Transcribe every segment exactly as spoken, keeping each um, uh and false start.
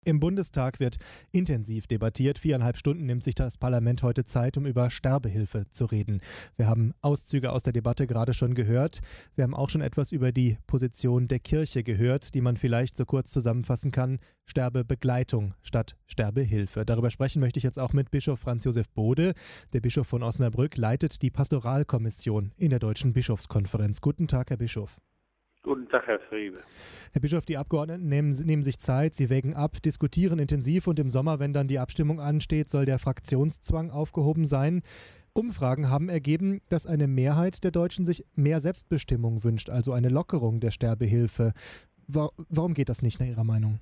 Im Bundestag wird intensiv debattiert. Viereinhalb Stunden nimmt sich das Parlament heute Zeit, um über Sterbehilfe zu reden. Wir haben Auszüge aus der Debatte gerade schon gehört. Wir haben auch schon etwas über die Position der Kirche gehört, die man vielleicht so kurz zusammenfassen kann. Sterbebegleitung statt Sterbehilfe. Darüber sprechen möchte ich jetzt auch mit Bischof Franz Josef Bode. Der Bischof von Osnabrück leitet die Pastoralkommission in der Deutschen Bischofskonferenz. Guten Tag, Herr Bischof. Guten Tag, Herr Friebe. Herr Bischof, die Abgeordneten nehmen, nehmen sich Zeit, sie wägen ab, diskutieren intensiv und im Sommer, wenn dann die Abstimmung ansteht, soll der Fraktionszwang aufgehoben sein. Umfragen haben ergeben, dass eine Mehrheit der Deutschen sich mehr Selbstbestimmung wünscht, also eine Lockerung der Sterbehilfe. Warum geht das nicht nach Ihrer Meinung?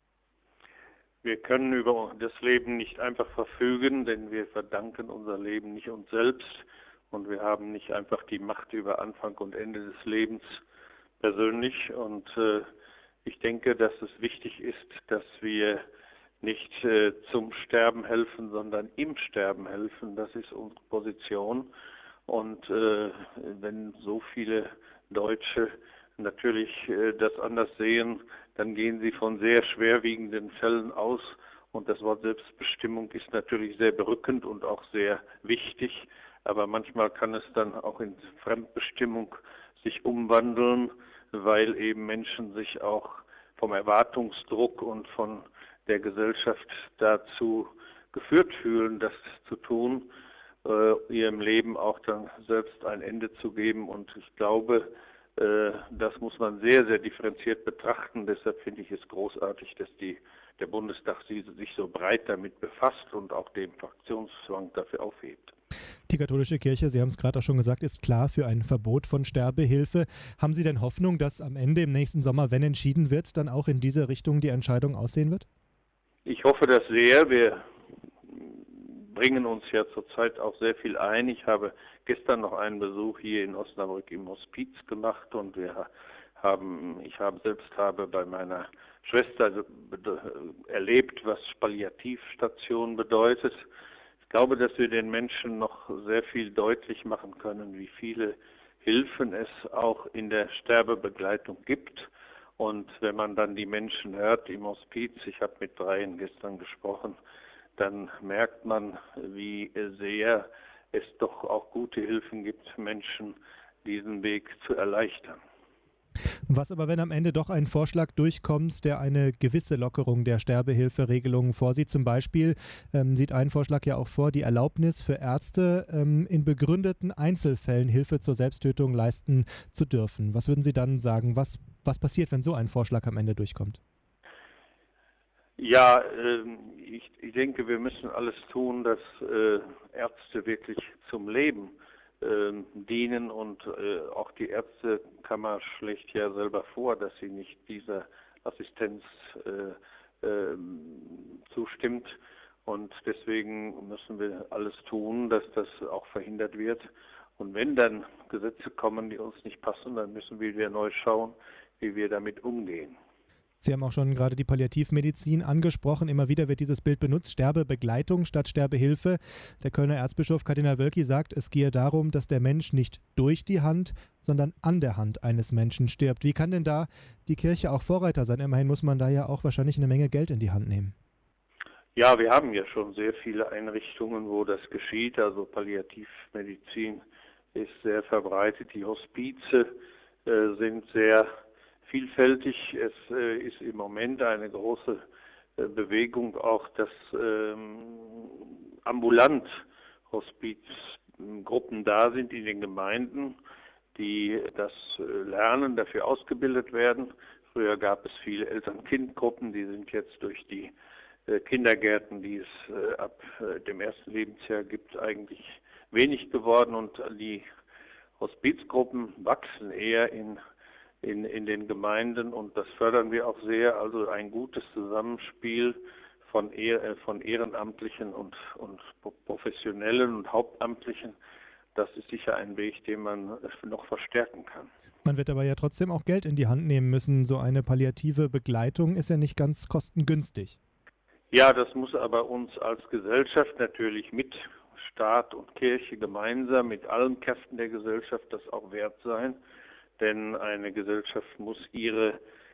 Wir können über das Leben nicht einfach verfügen, denn wir verdanken unser Leben nicht uns selbst und wir haben nicht einfach die Macht über Anfang und Ende des Lebens persönlich. Und äh, ich denke, dass es wichtig ist, dass wir nicht äh, zum Sterben helfen, sondern im Sterben helfen. Das ist unsere Position. Und äh, wenn so viele Deutsche natürlich äh, das anders sehen, dann gehen sie von sehr schwerwiegenden Fällen aus. Und das Wort Selbstbestimmung ist natürlich sehr berückend und auch sehr wichtig. Aber manchmal kann es dann auch in Fremdbestimmung sich umwandeln, weil eben Menschen sich auch vom Erwartungsdruck und von der Gesellschaft dazu geführt fühlen, das zu tun, äh, ihrem Leben auch dann selbst ein Ende zu geben. Und ich glaube, äh, das muss man sehr, sehr differenziert betrachten. Deshalb finde ich es großartig, dass die, der Bundestag sich so breit damit befasst und auch den Fraktionszwang dafür aufhebt. Die katholische Kirche, Sie haben es gerade auch schon gesagt, ist klar für ein Verbot von Sterbehilfe. Haben Sie denn Hoffnung, dass am Ende im nächsten Sommer, wenn entschieden wird, dann auch in diese Richtung die Entscheidung aussehen wird? Ich hoffe das sehr. Wir bringen uns ja zurzeit auch sehr viel ein. Ich habe gestern noch einen Besuch hier in Osnabrück im Hospiz gemacht und wir haben, ich habe selbst habe bei meiner Schwester erlebt, was Palliativstation bedeutet. Ich glaube, dass wir den Menschen noch sehr viel deutlich machen können, wie viele Hilfen es auch in der Sterbebegleitung gibt. Und wenn man dann die Menschen hört im Hospiz, ich habe mit dreien gestern gesprochen, dann merkt man, wie sehr es doch auch gute Hilfen gibt, Menschen diesen Weg zu erleichtern. Was aber, wenn am Ende doch ein Vorschlag durchkommt, der eine gewisse Lockerung der Sterbehilferegelungen vorsieht? Zum Beispiel ähm, sieht ein Vorschlag ja auch vor, die Erlaubnis für Ärzte, ähm, in begründeten Einzelfällen Hilfe zur Selbsttötung leisten zu dürfen. Was würden Sie dann sagen? Was, was passiert, wenn so ein Vorschlag am Ende durchkommt? Ja, äh, ich, ich denke, wir müssen alles tun, dass äh, Ärzte wirklich zum Leben dienen und äh, auch die Ärztekammer schlägt ja selber vor, dass sie nicht dieser Assistenz äh, äh, zustimmt und deswegen müssen wir alles tun, dass das auch verhindert wird und wenn dann Gesetze kommen, die uns nicht passen, dann müssen wir wieder neu schauen, wie wir damit umgehen. Sie haben auch schon gerade die Palliativmedizin angesprochen. Immer wieder wird dieses Bild benutzt, Sterbebegleitung statt Sterbehilfe. Der Kölner Erzbischof Kardinal Wölki sagt, es gehe darum, dass der Mensch nicht durch die Hand, sondern an der Hand eines Menschen stirbt. Wie kann denn da die Kirche auch Vorreiter sein? Immerhin muss man da ja auch wahrscheinlich eine Menge Geld in die Hand nehmen. Ja, wir haben ja schon sehr viele Einrichtungen, wo das geschieht. Also Palliativmedizin ist sehr verbreitet. Die Hospize äh, sind sehr vielfältig. Es äh, ist im Moment eine große äh, Bewegung auch, dass ähm, ambulant Hospizgruppen da sind in den Gemeinden, die das äh, lernen, dafür ausgebildet werden. Früher gab es viele Eltern-Kind-Gruppen, die sind jetzt durch die äh, Kindergärten, die es äh, ab äh, dem ersten Lebensjahr gibt, eigentlich wenig geworden und die Hospizgruppen wachsen eher in In, in den Gemeinden und das fördern wir auch sehr, also ein gutes Zusammenspiel von, Ehr, von Ehrenamtlichen und, und Professionellen und Hauptamtlichen, das ist sicher ein Weg, den man noch verstärken kann. Man wird aber ja trotzdem auch Geld in die Hand nehmen müssen, so eine palliative Begleitung ist ja nicht ganz kostengünstig. Ja, das muss aber uns als Gesellschaft natürlich mit Staat und Kirche gemeinsam, mit allen Kräften der Gesellschaft das auch wert sein. Denn eine Gesellschaft muss ihre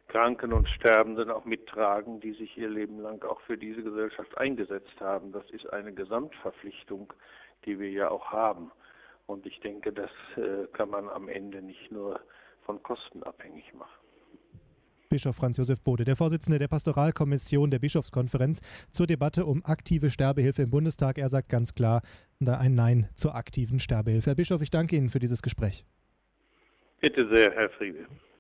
Kranken und Sterbenden auch mittragen, die sich ihr Leben lang auch für diese Gesellschaft eingesetzt haben. Das ist eine Gesamtverpflichtung, die wir ja auch haben. Und ich denke, das äh, kann man am Ende nicht nur von Kosten abhängig machen. Bischof Franz Josef Bode, der Vorsitzende der Pastoralkommission der Bischofskonferenz zur Debatte um aktive Sterbehilfe im Bundestag. Er sagt ganz klar ein Nein zur aktiven Sterbehilfe. Herr Bischof, ich danke Ihnen für dieses Gespräch. Bitte sehr, Herr Friede.